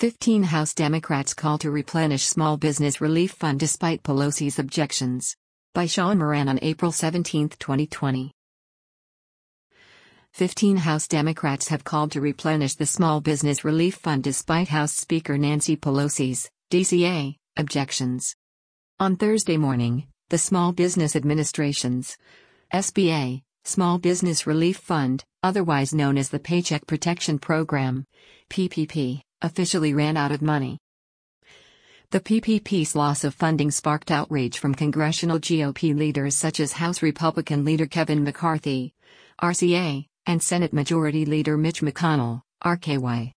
15 House Democrats call to replenish Small Business Relief Fund despite Pelosi's objections. By Sean Moran on April 17, 2020. 15 House Democrats have called to replenish the Small Business Relief Fund despite House Speaker Nancy Pelosi's, DCA, objections. On Thursday morning, the Small Business Administration's SBA, Small Business Relief Fund, otherwise known as the Paycheck Protection Program, PPP, officially ran out of money. The PPP's loss of funding sparked outrage from congressional GOP leaders such as House Republican leader Kevin McCarthy, RCA, and Senate Majority Leader Mitch McConnell, RKY.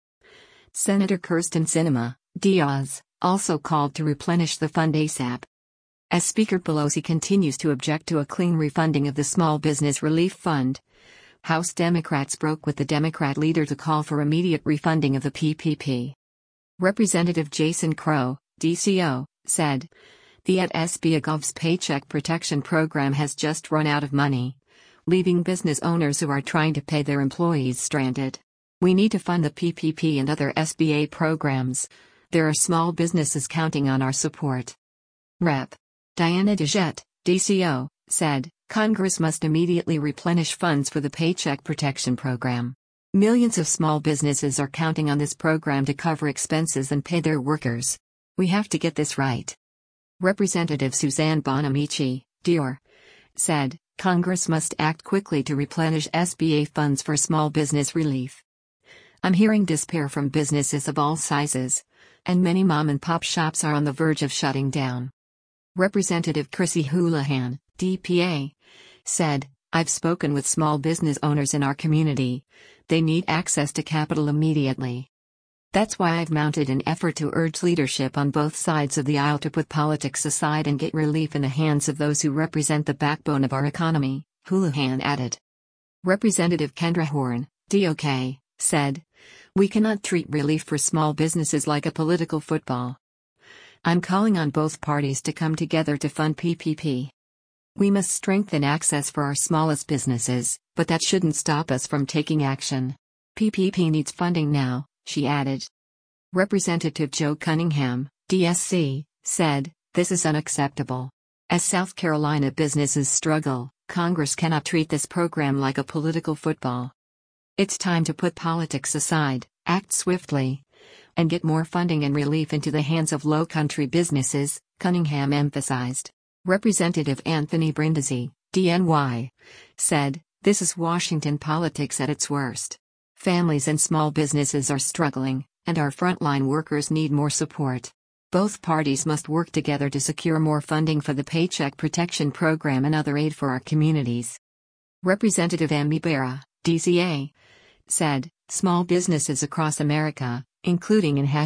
Senator Kyrsten Sinema, Diaz, also called to replenish the fund ASAP. As Speaker Pelosi continues to object to a clean refunding of the Small Business Relief Fund, House Democrats broke with the Democrat leader to call for immediate refunding of the PPP. Representative Jason Crow, DCO, said, "The SBA-Gov's Paycheck Protection Program has just run out of money, leaving business owners who are trying to pay their employees stranded. We need to fund the PPP and other SBA programs. There are small businesses counting on our support." Rep. Diana DeJette, DCO, said, "Congress must immediately replenish funds for the Paycheck Protection Program. Millions of small businesses are counting on this program to cover expenses and pay their workers. We have to get this right." Representative Suzanne Bonamici, Dior, said, "Congress must act quickly to replenish SBA funds for small business relief. I'm hearing despair from businesses of all sizes, and many mom-and-pop shops are on the verge of shutting down." Representative Chrissy Houlihan, DPA, said, "I've spoken with small business owners in our community. They need access to capital immediately. That's why I've mounted an effort to urge leadership on both sides of the aisle to put politics aside and get relief in the hands of those who represent the backbone of our economy," Houlihan added. Representative Kendra Horn, DOK, said, "We cannot treat relief for small businesses like a political football. I'm calling on both parties to come together to fund PPP. We must strengthen access for our smallest businesses, but that shouldn't stop us from taking action. PPP needs funding now," she added. Representative Joe Cunningham, DSC, said, "This is unacceptable. As South Carolina businesses struggle, Congress cannot treat this program like a political football. It's time to put politics aside, act swiftly, and get more funding and relief into the hands of low-country businesses," Cunningham emphasized. Representative Anthony Brindisi, DNY, said, "This is Washington politics at its worst. Families and small businesses are struggling, and our frontline workers need more support. Both parties must work together to secure more funding for the Paycheck Protection Program and other aid for our communities." Representative Amy Barra, DCA, said, "Small businesses across America, including in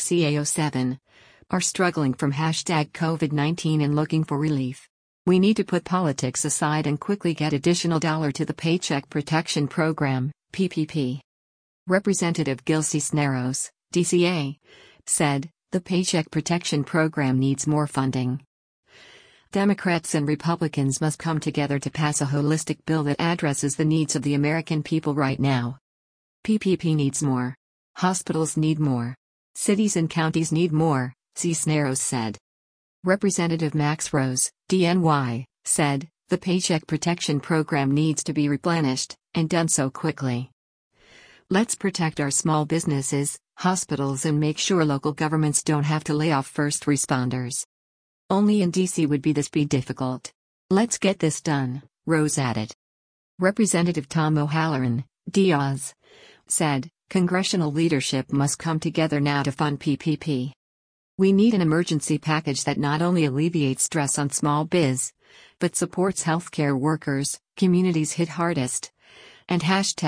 #CAO7, are struggling from #COVID-19 and looking for relief. We need to put politics aside and quickly get additional dollar to the Paycheck Protection Program, PPP." Representative Gil Cisneros, DCA, said, "The Paycheck Protection Program needs more funding. Democrats and Republicans must come together to pass a holistic bill that addresses the needs of the American people right now. PPP needs more. Hospitals need more. Cities and counties need more," Cisneros said. Representative Max Rose, DNY, said, "The Paycheck Protection Program needs to be replenished, and done so quickly. Let's protect our small businesses, hospitals, and make sure local governments don't have to lay off first responders. Only in DC would this be difficult. Let's get this done," Rose added. Representative Tom O'Halloran, Diaz, said, "Congressional leadership must come together now to fund PPP. We need an emergency package that not only alleviates stress on small biz, but supports healthcare workers, communities hit hardest, and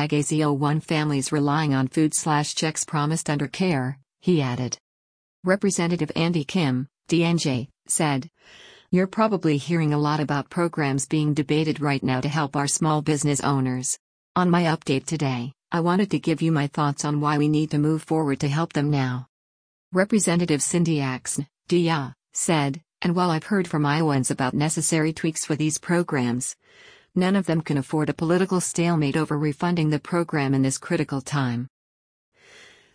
#AZO1 families relying on food/checks promised under CARE," he added. Representative Andy Kim, DNJ, said, "You're probably hearing a lot about programs being debated right now to help our small business owners. On my update today, I wanted to give you my thoughts on why we need to move forward to help them now." Representative Cindy Axne, DIA, said, "And while I've heard from Iowans about necessary tweaks for these programs, none of them can afford a political stalemate over refunding the program in this critical time."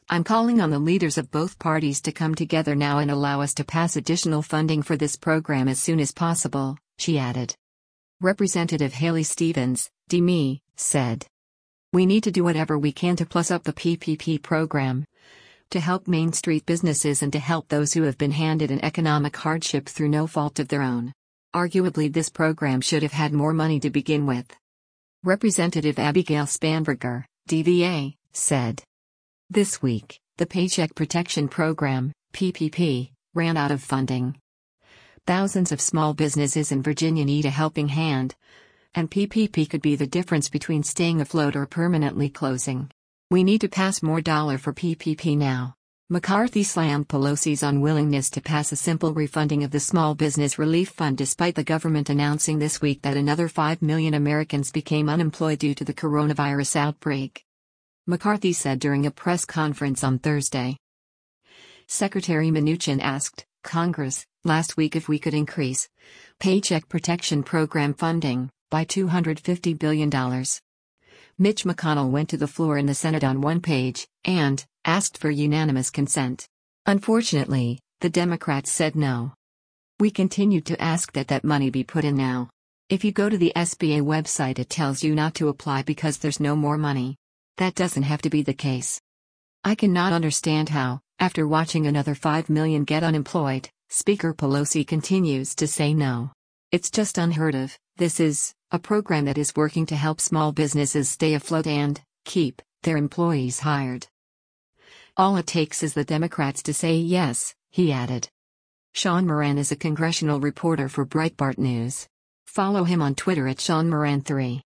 I'm calling on the leaders of both parties to come together now and allow us to pass additional funding for this program as soon as possible, she added. Representative Haley Stevens, DME, said. We need to do whatever we can to plus up the PPP program, to help Main Street businesses and to help those who have been handed an economic hardship through no fault of their own. Arguably, this program should have had more money to begin with. Representative Abigail Spanberger, DVA, said. This week, the Paycheck Protection Program, PPP, ran out of funding. Thousands of small businesses in Virginia need a helping hand, and PPP could be the difference between staying afloat or permanently closing. We need to pass more dollar for PPP now. McCarthy slammed Pelosi's unwillingness to pass a simple refunding of the Small Business Relief Fund despite the government announcing this week that another 5 million Americans became unemployed due to the coronavirus outbreak. McCarthy said during a press conference on Thursday. Secretary Mnuchin asked Congress last week if we could increase Paycheck Protection Program funding by $250 billion. Mitch McConnell went to the floor in the Senate on one page and asked for unanimous consent. Unfortunately, the Democrats said no. We continued to ask that money be put in now. If you go to the SBA website, it tells you not to apply because there's no more money. That doesn't have to be the case. I cannot understand how, after watching another 5 million get unemployed, Speaker Pelosi continues to say no. It's just unheard of. This is a program that is working to help small businesses stay afloat and keep their employees hired. All it takes is the Democrats to say yes, he added. Sean Moran is a congressional reporter for Breitbart News. Follow him on Twitter at SeanMoran3.